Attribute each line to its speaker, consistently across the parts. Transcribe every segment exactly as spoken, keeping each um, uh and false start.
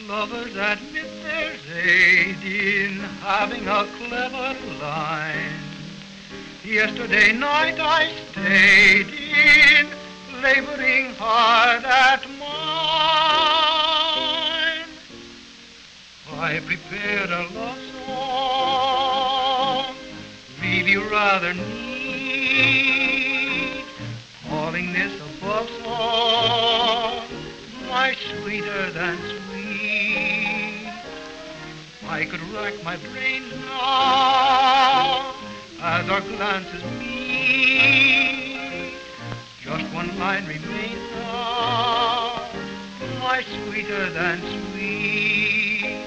Speaker 1: Lovers admit there's aid in having a clever line. Yesterday night I stayed in, laboring hard at mine. I prepared a love song, really rather neat, calling this a love song, my sweeter than sweet. I could rack my brains now as our glances meet. Just one line remains now, my sweeter than sweet.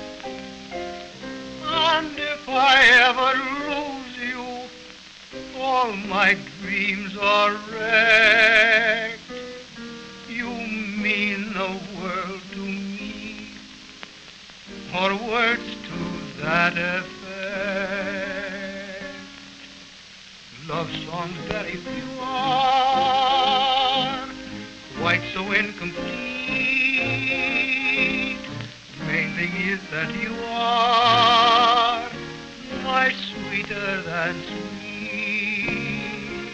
Speaker 1: And if I ever lose you, all my dreams are wrecked. You mean the world to me, or words to that effect. Love songs very few are quite so incomplete. Main thing is that you are my sweeter than sweet.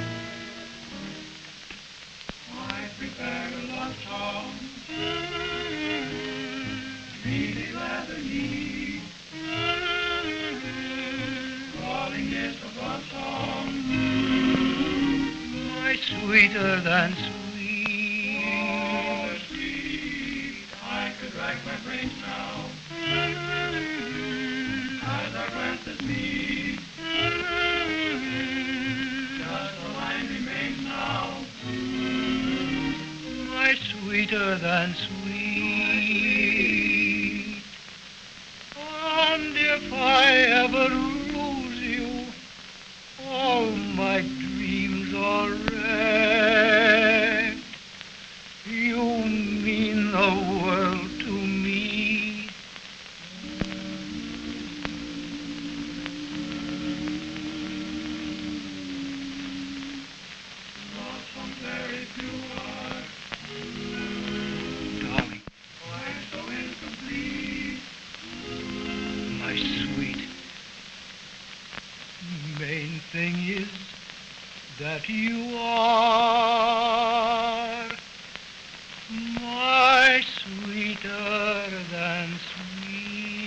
Speaker 1: I prepared a love song, really rather neat, calling it a love song, my sweeter than sweet. Oh, sweet, I could rack my brains now as our glances meet. Just a line remains now, my sweeter than sweet. And if I ever lose you, all my dreams are wrecked. You mean the world to me. Love some very few are, darling, why so incomplete? My sweet, main thing is that you are my sweeter than sweet.